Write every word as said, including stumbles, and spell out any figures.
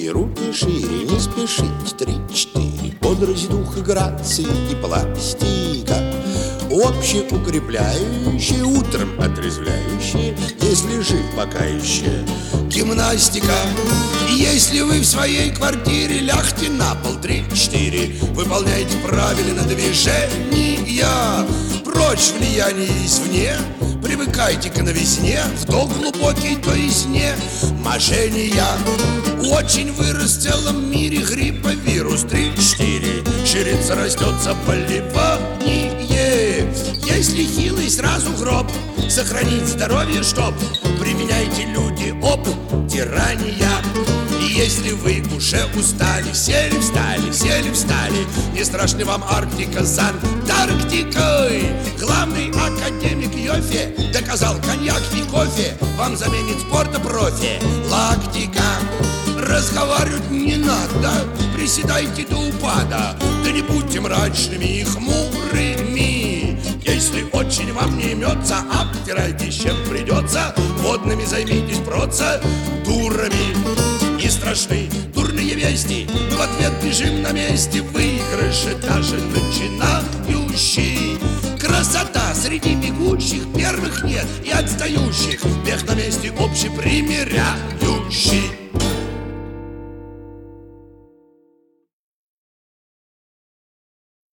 руки шире, не спешить. Три-четыре. Бодрость, дух и грации и пластика. Общеукрепляющие, утром отрезвляющие, если жив пока еще гимнастика. И если вы в своей квартире лягте на пол, три-четыре. Выполняйте правильно движения. Прочь влияние извне, привыкайте к новизне. Вдох глубокий, то есть не мошенния. Очень вырос в целом мире грипповирус. Три-четыре. Ширится, растет заболевание. Если хилый, сразу гроб. Сохранить здоровье, чтоб применяйте, люди, опыт тирания. И если вы уже устали, сели, встали, сели, встали, не страшны вам Арктика с Антарктикой. Главный академик Йофе доказал, коньяк и кофе вам заменит спорта профи. Лактика. Разговаривать не надо, приседайте до упада. Да не будьте мрачными и хмурыми. Если очень вам не имется, обтирайтесь, чем придется. Водными займитесь процедурами. Не страшны дурные вести, мы в ответ бежим на месте. Выигрыши даже начинающий. Красота среди бегущих, первых нет и отстающих. Бег на месте общепримиряющий.